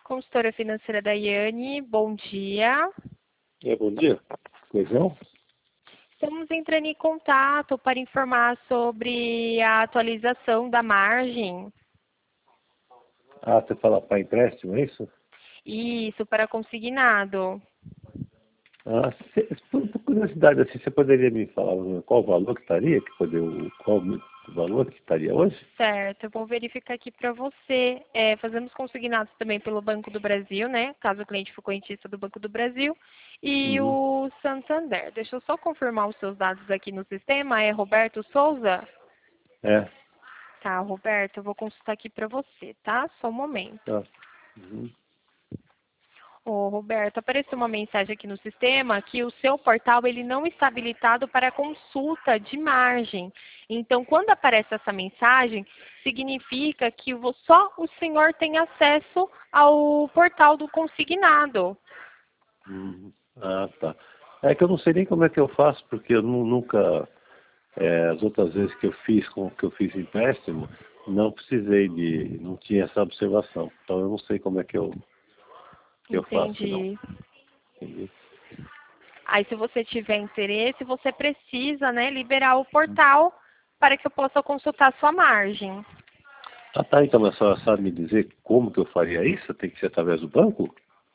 consultora financeira Daiane. Bom dia. Bom dia. Legal? Estamos entrando em contato para informar sobre a atualização da margem. Ah, você fala para empréstimo, é isso? Isso, para consignado. Ah, por curiosidade, assim, você poderia me falar qual o valor que estaria, qual o valor que estaria hoje? Certo, eu vou verificar aqui para você. Fazemos consignados também pelo Banco do Brasil, né? Caso o cliente for correntista do Banco do Brasil. E o Santander. Deixa eu só confirmar os seus dados aqui no sistema. É Roberto Souza? É. Tá, Roberto, eu vou consultar aqui para você, tá? Só um momento. Tá. Uhum. Ô, Roberto, apareceu uma mensagem aqui no sistema que o seu portal ele não está habilitado para consulta de margem. Então, quando aparece essa mensagem, significa que só o senhor tem acesso ao portal do consignado. Ah, tá. É que eu não sei nem como é que eu faço, porque eu nunca, as outras vezes que eu fiz empréstimo, não não tinha essa observação. Então eu não sei como é que eu faço, não. Entendi. Entendi. Aí, se você tiver interesse, você precisa, né, liberar o portal para que eu possa consultar sua margem. Ah, tá, então, mas a senhora sabe me dizer como que eu faria isso? Tem que ser através do banco?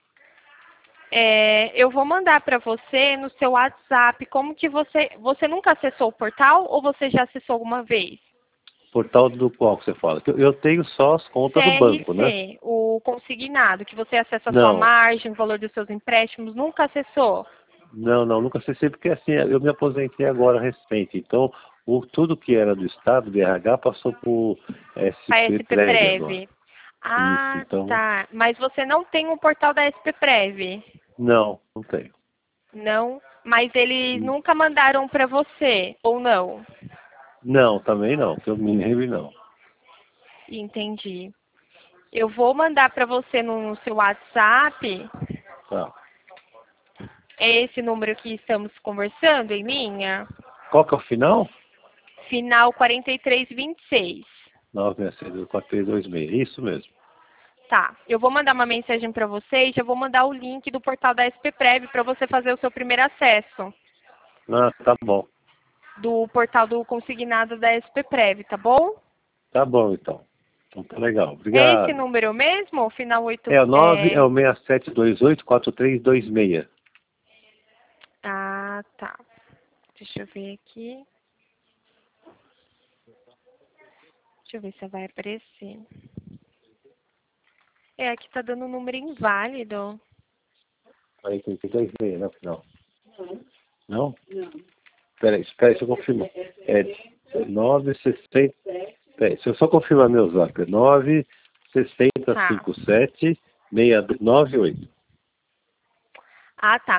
Eu vou mandar para você no seu WhatsApp como que você nunca acessou o portal ou você já acessou alguma vez? Portal do qual que você fala? Que eu tenho só as contas do banco, né? CRC, o consignado, que você acessa a sua Não, margem, o valor dos seus empréstimos, nunca acessou? não, nunca acessei, porque assim, eu me aposentei agora recente, então tudo que era do Estado, do RH, passou por A SP SP Prévia agora. Prev. Isso, Ah, então, tá. Mas você não tem um portal da SP Prev? não tenho. Não? Mas eles nunca mandaram para você, ou não? Não, também não, que eu me lembre não. Entendi. Eu vou mandar para você no seu WhatsApp. Tá. É esse número que estamos conversando em linha? Qual que é o final? Final 4326. 966-4326, isso mesmo. Tá. Eu vou mandar uma mensagem para você e já vou mandar o link do portal da SPPrev para você fazer o seu primeiro acesso Ah, tá bom. do portal do consignado da SPPrev, tá bom? Tá bom, então. Então tá legal. É esse Obrigado. número mesmo? Final 8. É o 9, é o 6728-4326. Ah, tá. Deixa eu ver aqui. Deixa eu ver se vai aparecer. Aqui tá dando um número inválido. Aí tem 26, né, final? Não? Peraí, deixa eu confirmar. É 960. Peraí, deixa eu só confirmar meu zap. É Tá. 96057-698. Ah, tá.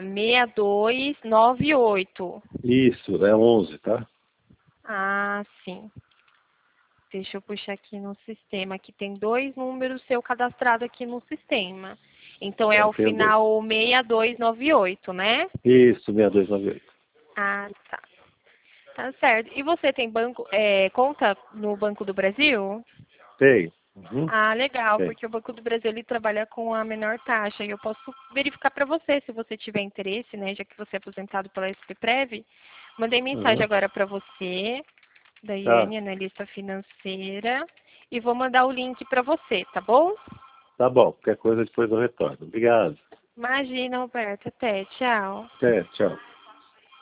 6298. Isso, é 11, tá? Ah, sim. Deixa eu puxar aqui no sistema. Aqui tem 2 números seu cadastrado aqui no sistema. Então é É, o tem dois. final 6298, né? Isso, 6298. Ah, tá. Tá certo. E você tem conta no Banco do Brasil? Tem. Uhum. Ah, legal, Tem. porque o Banco do Brasil ele trabalha com a menor taxa e eu posso verificar para você, se você tiver interesse, né, já que você é aposentado pela SPPrev. Mandei mensagem Uhum. agora para você, Tá. Daiane, analista financeira, e vou mandar o link para você, tá bom? Tá bom. Qualquer coisa depois eu retorno. Obrigado. Imagina, Roberto. Até. Tchau. Até, tchau.